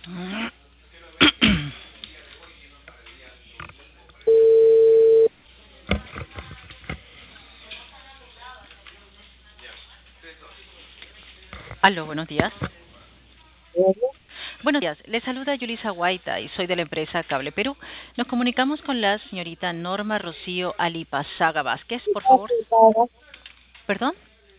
Aló, buenos días. Buenos días, le saluda Yulisa Guaita y soy de la empresa Cable Perú. Nos comunicamos con la señorita Norma Rocío Alipazaga Vázquez, por favor. ¿Perdón?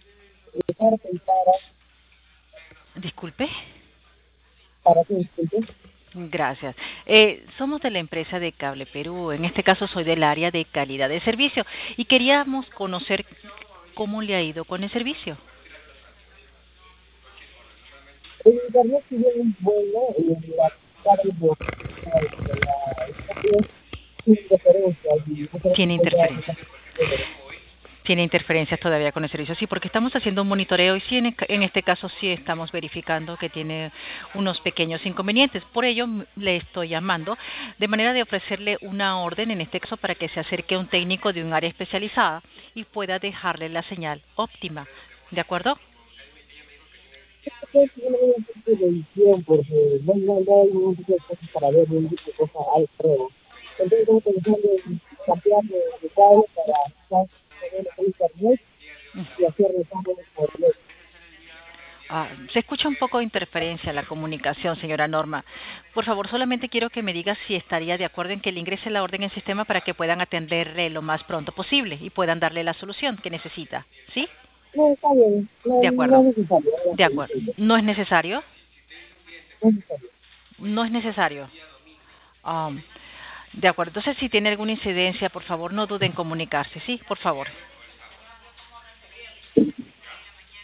Disculpe. Para que disculpe. Gracias. Somos de la empresa de Cable Perú. En este caso soy del área de calidad de servicio y queríamos conocer cómo le ha ido con el servicio. El internet si bien es bueno, la carga de la estación sin referencias y muchas Tiene veces pues ya no interferencia. Tiene interferencias todavía con el servicio. Sí, porque estamos haciendo un monitoreo y sí, en este caso sí estamos verificando que tiene unos pequeños inconvenientes. Por ello le estoy llamando de manera de ofrecerle una orden en este caso para que se acerque a un técnico de un área especializada y pueda dejarle la señal óptima. ¿De acuerdo? creo que yo no voy a hacer televisión porque no hay ningún tipo de cosas para ver, ningún tipo de cosas hay pruebas. Entonces estamos pensando en cambiar de cable para quizás tener mejor internet y hacer recargas por web. Se escucha un poco de interferencia en la comunicación, señora Norma. Por favor, solamente quiero que me diga si estaría de acuerdo en que le ingrese la orden en sistema para que puedan atenderle lo más pronto posible y puedan darle la solución que necesita. ¿Sí? No, está bien, De no acuerdo. es necesario, De acuerdo. ¿No es necesario? no es necesario. No es necesario. Um, de acuerdo. Entonces, si tiene alguna incidencia, por favor, no duden en comunicarse. Sí, por favor.